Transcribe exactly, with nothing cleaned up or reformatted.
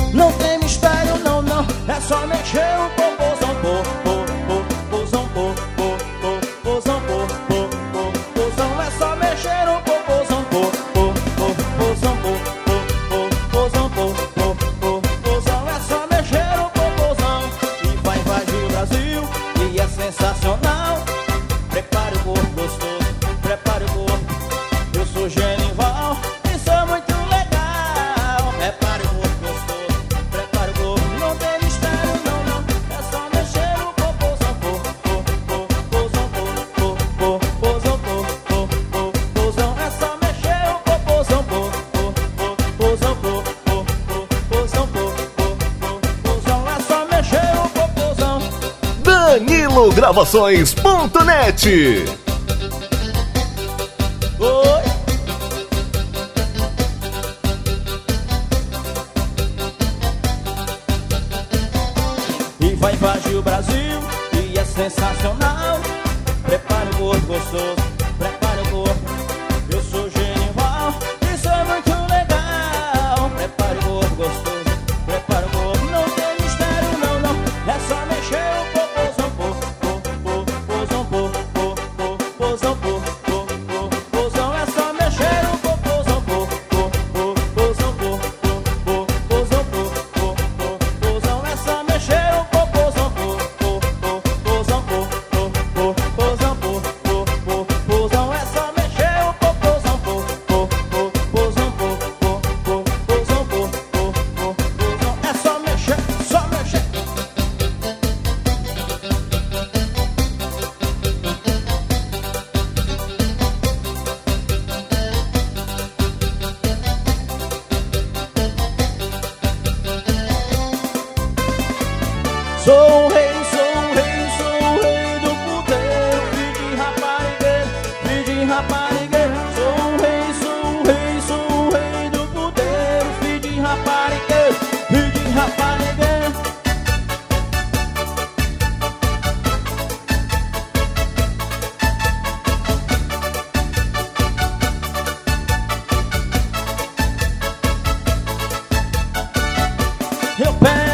Não tem mistério, não, não. É só mexer o popozão, pô, pô, pô, pozão, pô, pô, pô, pozão, pô, pô, pô, pozão. É só mexer o popozão, pô, pô, pô, pozão, pô, pô, pô, pozão, pô, pô, pô, pozão. É só mexer o popozão e vai invadir o Brasil e é sensacional. Prepare o corpo gostoso, prepare o corpo. Eu sou Genival e sou muito legal. Prepare o corpo gostoso, prepare o corpo. Não tem mistério, não, não. É só mexer o popozão, pô, pô, pô, pozão, pô, pô, pô, pozão, pô, pô, pô, pozão. É só mexer o popozão, pô, pô, pô, pozão, pô, pô, pô, pozão, pô, pô, pô, pozão. É só mexer o popozão. Danilo Gravações ponto net. Oi. E vai invadir o Brasil e é sensacional. Prepare o corpo gostoso, prepare o corpo. Eu sou Genival e sou muito legal. Prepare o corpo gostoso, prepare o corpo. Não tem mistério, não, não. É só mexer o popozão, pô, pô, pô, pozão, pô, pô, pô, pozão, pô, pô, pô, pozão. É só mexer o popozão, pô, pô, pô, pozão, pô, pô, pô, pozão, pô, pô, pô, pozão. É só mexer o popozão, pô, pô, pô, pozão, pô, pô, pô, pozão, pô, pô, pô, pozão. É só mexer o popozão, pô, pô, pô, pozão, pô, pô, pô, pozão, pô, pô, pô, pozão. É só mexer, só mexer. Sou o rei, sou o rei, sou o rei do puteiro. Filho de raparigueiro, filho de raparigueiro. Sou o rei, sou o rei, sou o rei do puteiro. Filho de raparigueiro, filho de raparigueiro. Eu pego